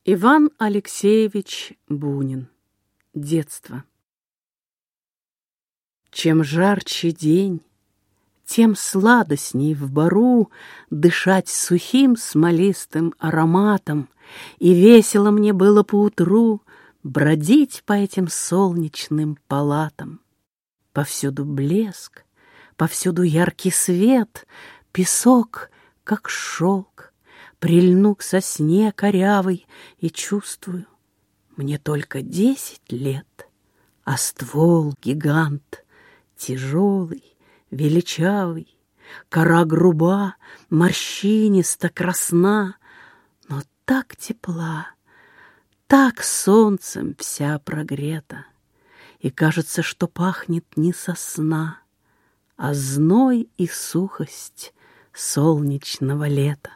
Иван Алексеевич Бунин. Детство. Чем жарче день, тем сладостней в бару дышать сухим смолистым ароматом, и весело мне было поутру бродить по этим солнечным палатам. Повсюду блеск, повсюду яркий свет, песок, как шелк. Прильну к сосне корявой и чувствую, мне только 10 лет, а ствол гигант, тяжелый, величавый, кора груба, морщиниста, красна, но так тепла, так солнцем вся прогрета, и кажется, что пахнет не сосна, а зной и сухость солнечного лета.